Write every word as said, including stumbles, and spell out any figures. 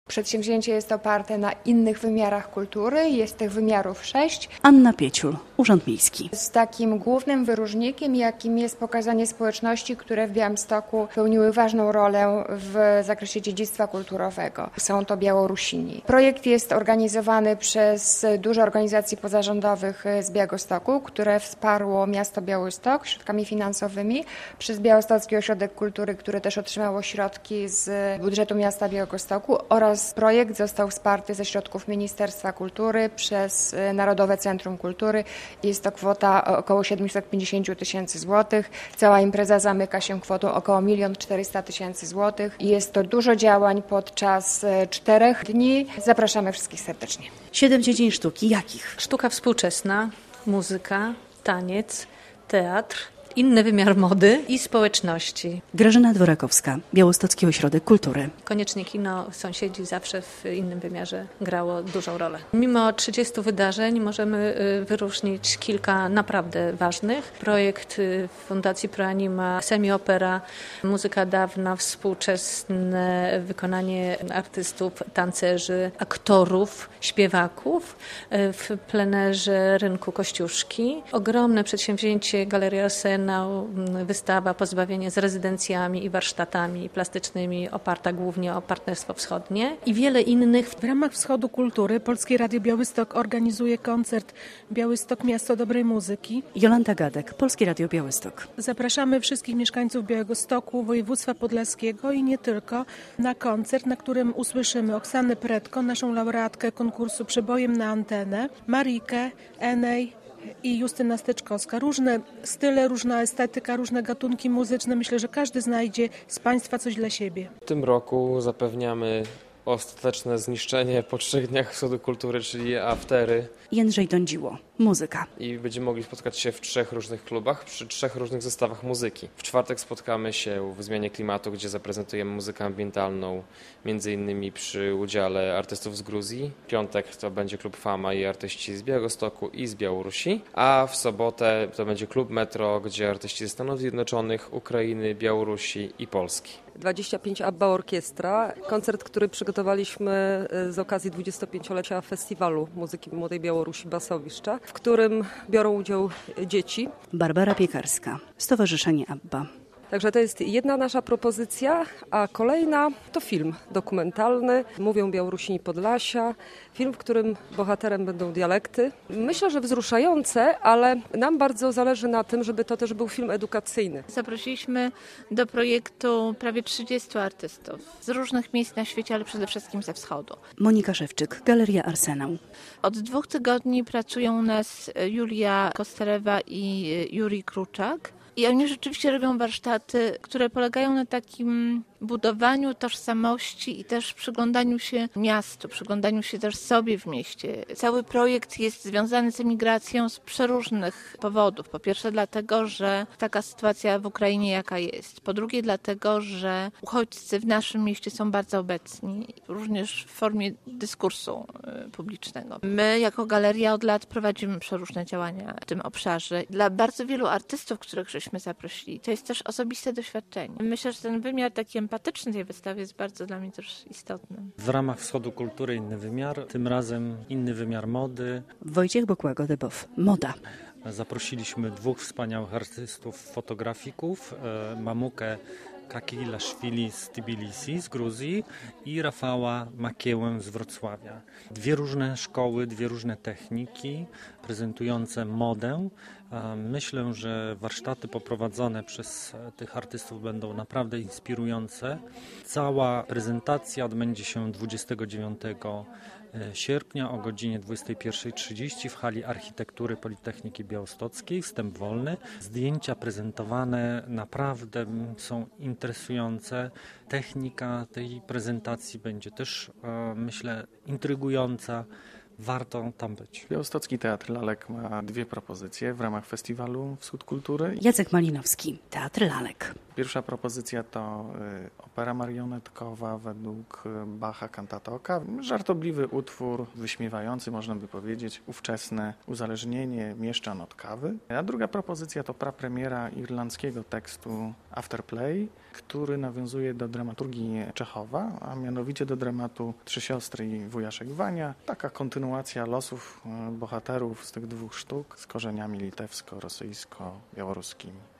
Przedsięwzięcie jest oparte na innych wymiarach kultury, jest tych wymiarów sześć. Anna Pieciul, Urząd Miejski. Z takim głównym wyróżnikiem, jakim jest pokazanie społeczności, które w Białymstoku pełniły ważną rolę w zakresie dziedzictwa kulturowego. Są to Białorusini. Projekt jest organizowany przez dużo organizacji pozarządowych z Białegostoku, które wsparło miasto Białystok środkami finansowymi, przez Białostocki Ośrodek Kultury, które też otrzymało środki z budżetu miasta Białegostoku, oraz projekt został wsparty ze środków Ministerstwa Kultury przez Narodowe Centrum Kultury. Jest to kwota około siedemset pięćdziesiąt tysięcy złotych. Cała impreza zamyka się kwotą około milion czterysta tysięcy złotych. Jest to dużo działań podczas czterech dni. Zapraszamy wszystkich serdecznie. Siedem dziedzin sztuki. Jakich? Sztuka współczesna, muzyka, taniec, teatr, inny wymiar mody i społeczności. Grażyna Dworakowska, Białostocki Ośrodek Kultury. Koniecznie kino sąsiedzi zawsze w innym wymiarze grało dużą rolę. Mimo trzydziestu wydarzeń możemy wyróżnić kilka naprawdę ważnych. Projekt Fundacji Proanima, semi-opera, muzyka dawna, współczesne wykonanie artystów, tancerzy, aktorów, śpiewaków w plenerze rynku Kościuszki. Ogromne przedsięwzięcie Galerii Arsenał, wystawa Pozbawienie z rezydencjami i warsztatami plastycznymi, oparta głównie o Partnerstwo Wschodnie i wiele innych. W ramach Wschodu Kultury Polskie Radio Białystok organizuje koncert Białystok Miasto Dobrej Muzyki. Jolanta Gadek, Polskie Radio Białystok. Zapraszamy wszystkich mieszkańców Białegostoku, województwa podlaskiego i nie tylko na koncert, na którym usłyszymy Oksanę Pretko, naszą laureatkę konkursu Przebojem na antenę, Marikę, Enej i Justyna Steczkowska. Różne style, różna estetyka, różne gatunki muzyczne. Myślę, że każdy znajdzie z Państwa coś dla siebie. W tym roku zapewniamy ostateczne zniszczenie po trzech dniach Wschodu Kultury, czyli aftery. Jędrzej Dądziło, muzyka. I będziemy mogli spotkać się w trzech różnych klubach, przy trzech różnych zestawach muzyki. W czwartek spotkamy się w Zmianie Klimatu, gdzie zaprezentujemy muzykę ambientalną, między innymi przy udziale artystów z Gruzji. W piątek to będzie klub Fama i artyści z Białegostoku i z Białorusi. A w sobotę to będzie klub Metro, gdzie artyści ze Stanów Zjednoczonych, Ukrainy, Białorusi i Polski. dwadzieścia pięć ABBA Orkiestra, koncert, który przygotowaliśmy z okazji dwudziestopięciolecia Festiwalu Muzyki Młodej Białorusi Basowiszcza, w którym biorą udział dzieci. Barbara Piekarska, Stowarzyszenie ABBA. Także to jest jedna nasza propozycja, a kolejna to film dokumentalny Mówią Białorusini Podlasia. Film, w którym bohaterem będą dialekty. Myślę, że wzruszające, ale nam bardzo zależy na tym, żeby to też był film edukacyjny. Zaprosiliśmy do projektu prawie trzydziestu artystów z różnych miejsc na świecie, ale przede wszystkim ze wschodu. Monika Szewczyk, Galeria Arsenał. Od dwóch tygodni pracują u nas Julia Kosterewa i Jurij Kruczak. I oni rzeczywiście robią warsztaty, które polegają na takim budowaniu tożsamości i też przyglądaniu się miastu, przyglądaniu się też sobie w mieście. Cały projekt jest związany z emigracją z przeróżnych powodów. Po pierwsze dlatego, że taka sytuacja w Ukrainie jaka jest. Po drugie dlatego, że uchodźcy w naszym mieście są bardzo obecni, również w formie dyskursu publicznego. My jako galeria od lat prowadzimy przeróżne działania w tym obszarze. Dla bardzo wielu artystów, których żeśmy zaprosili, to jest też osobiste doświadczenie. Myślę, że ten wymiar taki empatyczny tej wystawy jest bardzo dla mnie też istotny. W ramach Wschodu Kultury inny wymiar, tym razem inny wymiar mody. Wojciech Bokłago-Debow, moda. Zaprosiliśmy dwóch wspaniałych artystów, fotografików, Mamukę Kakilashvili z Tbilisi, z Gruzji i Rafała Makiełę z Wrocławia. Dwie różne szkoły, dwie różne techniki prezentujące modę. Myślę, że warsztaty poprowadzone przez tych artystów będą naprawdę inspirujące. Cała prezentacja odbędzie się dwudziestego dziewiątego sierpnia o godzinie dwudziestej pierwszej trzydzieści w hali architektury Politechniki Białostockiej, wstęp wolny. Zdjęcia prezentowane naprawdę są interesujące. Technika tej prezentacji będzie też, myślę, intrygująca. warto tam być. Białostocki Teatr Lalek ma dwie propozycje w ramach festiwalu Wschód Kultury. Jacek Malinowski, Teatr Lalek. Pierwsza propozycja to y, opera marionetkowa według y, Bacha Cantata Oka. Żartobliwy utwór, wyśmiewający, można by powiedzieć, ówczesne uzależnienie mieszczan od kawy. A druga propozycja to prapremiera irlandzkiego tekstu Afterplay, który nawiązuje do dramaturgii Czechowa, a mianowicie do dramatu Trzy siostry i wujaszek Wania. Taka kontynuacja losów y, bohaterów z tych dwóch sztuk z korzeniami litewsko-rosyjsko-białoruskimi.